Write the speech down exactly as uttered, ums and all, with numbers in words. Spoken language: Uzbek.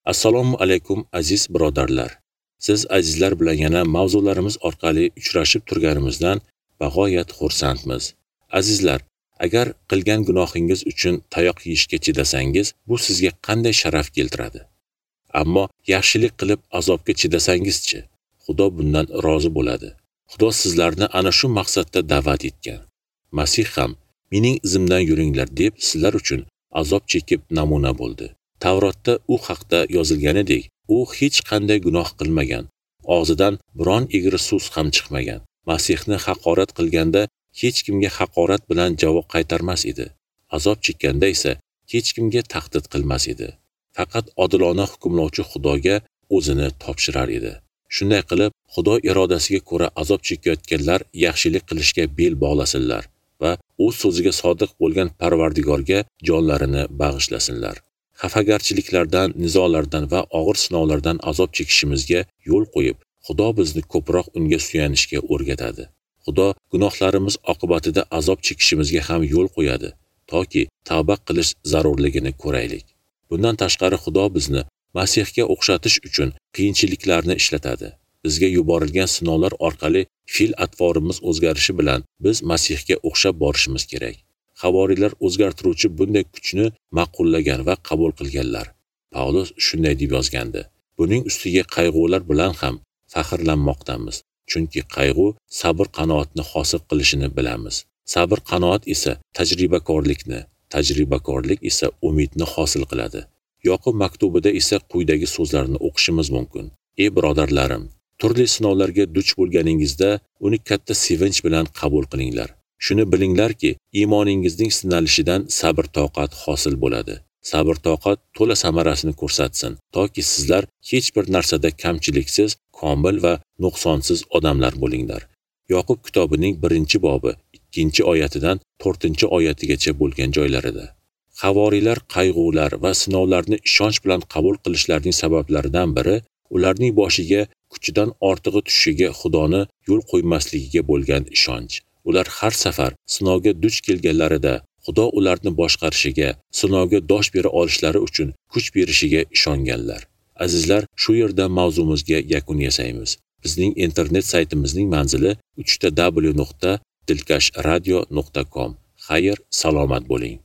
Assalomu alaykum aziz birodarlar. Siz azizlar bilan yana mavzularimiz orqali uchrashib turganimizdan bag'oyat xursandmiz. Azizlar, agar qilgan gunohingiz uchun tayoq yeyishga chidasangiz, bu sizga qanday sharaf keltiradi? Ammo yaxshilik qilib azobga chidasangiz-chi, Xudo bundan rozi bo'ladi. Xudo sizlarni ana shu maqsadda da'vat etgan. Masih ham mening izimdan yuringlar deb sizlar uchun azob chekib namuna bo'ldi. Tavrotda u haqda yozilganidek, u hech qanday gunoh qilmagan, og'zidan biron egri so'z ham chiqmagan. Masihni haqorat qilganda hech kimga haqorat bilan javob qaytarmas edi. Azob chekkanda esa hech kimga tahdid qilmas edi. Faqat odilona hukmlovchi Xudoga o'zini topshirar edi. Shunday qilib, Xudo irodasiga ko'ra azob chekayotganlar yaxshilik qilishga bel bog'lasinlar va o'z so'ziga sodiq bo'lgan Parvardigorga jonlarini bag'ishlasinlar. Xafagarchiliklardan, nizolardan va og'ir sinovlardan azob chekishimizga yo'l qo'yib, Xudo bizni ko'proq unga suyanishga o'rgatadi. Xudo gunohlarimiz oqibatida azob chekishimizga ham yo'l qo'yadi, toki tavba qilish zarurligini ko'raylik. Bundan tashqari Xudo bizni Masihga o'xshatish uchun qiyinchiliklarni ishlatadi. Bizga yuborilgan sinovlar orqali fe'l-atvorimiz o'zgarishi bilan biz Masihga o'xshab borishimiz kerak. Havoriylar o'zgartiruvchi bunday kuchni ma'qullagan va qabul qilganlar. Pavlus shunday deb yozgandi: Buning ustiga qayg'ular bilan ham faxrlanmoqdamiz, chunki qayg'u sabr qanoatni hosil qilishini bilamiz. Sabr qanoat esa tajribakorlikni, tajribakorlik esa umidni hosil qiladi. Yoqub maktubida esa quyidagi so'zlarni o'qishimiz mumkin. Ey birodarlarim, turli sinovlarga duch bo'lganingizda uni katta sevinch bilan qabul qilinglar. Shuni bilinglarki, iymoningizning sinalishidan sabr toqat hosil bo'ladi. Sabr toqat to'la samarasini ko'rsatsin, toki sizlar hech bir narsada kamchiliksiz, komil va nuqsonsiz odamlar bo'linglar. Yoqub kitobining birinchi bobi, ikkinchi oyatidan to'rtinchi oyatigacha bo'lgan joylarida. Havoriylar qayg'ular va sinovlarni ishonch bilan qabul qilishlarining sabablaridan biri ularning boshiga kuchidan ortig'i tushishiga Xudoni yo'l qo'ymasligiga bo'lgan ishonch. Ular har safar sinovga duch kelganlarida Xudo ularni boshqarishiga, sinovga dosh bera olishlari uchun kuch berishiga ishonganlar. Azizlar, shu yerda mavzumizga yakun yasaymiz. Bizning internet saytimizning manzili uch w nuqta dilkash radio nuqta com. Xayr, salomat bo'ling.